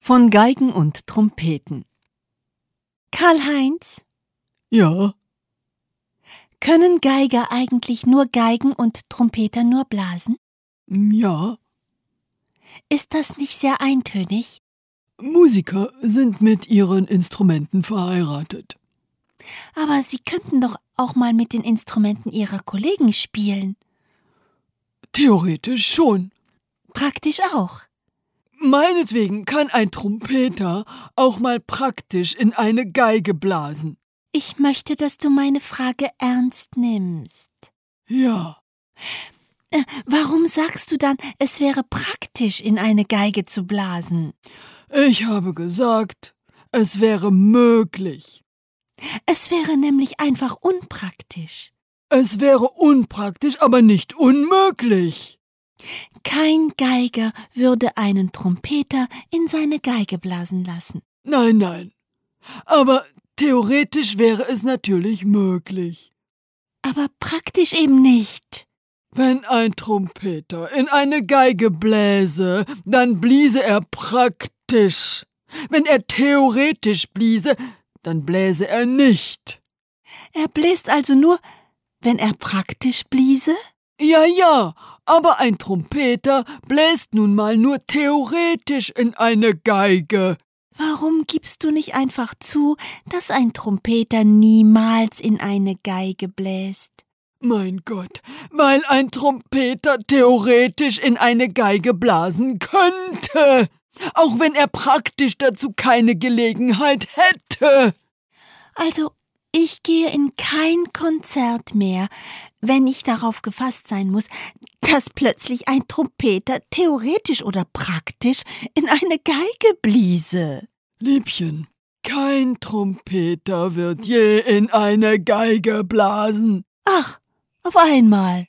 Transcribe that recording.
von Geigen und Trompeten. Karl-Heinz, Ja, können Geiger eigentlich nur Geigen und Trompeter nur blasen? ja. Ist das nicht sehr eintönig? Musiker sind mit ihren Instrumenten verheiratet. Aber sie könnten doch auch mal mit den Instrumenten ihrer Kollegen spielen. Theoretisch schon. Praktisch auch. Meinetwegen kann ein Trompeter auch mal praktisch in eine Geige blasen. Ich möchte, dass du meine Frage ernst nimmst. Ja, Warum sagst du dann, es wäre praktisch, in eine Geige zu blasen? ich habe gesagt, es wäre möglich. Es wäre nämlich einfach unpraktisch. Es wäre unpraktisch, aber nicht unmöglich. Kein Geiger würde einen Trompeter in seine Geige blasen lassen. Nein, nein. Aber theoretisch wäre es natürlich möglich. Aber praktisch eben nicht. Wenn ein Trompeter in eine Geige bläse, dann bliese er praktisch. Wenn er theoretisch bliese, dann bläse er nicht. Er bläst also nur, wenn er praktisch bliese? Ja, aber ein Trompeter bläst nun mal nur theoretisch in eine Geige. Warum gibst du nicht einfach zu, dass ein Trompeter niemals in eine Geige bläst? Mein Gott, weil ein Trompeter theoretisch in eine Geige blasen könnte, auch wenn er praktisch dazu keine Gelegenheit hätte. Also, ich gehe in kein Konzert mehr, wenn ich darauf gefasst sein muss, dass plötzlich ein Trompeter theoretisch oder praktisch in eine Geige bliese. Liebchen, kein Trompeter wird je in eine Geige blasen. Ach, auf einmal.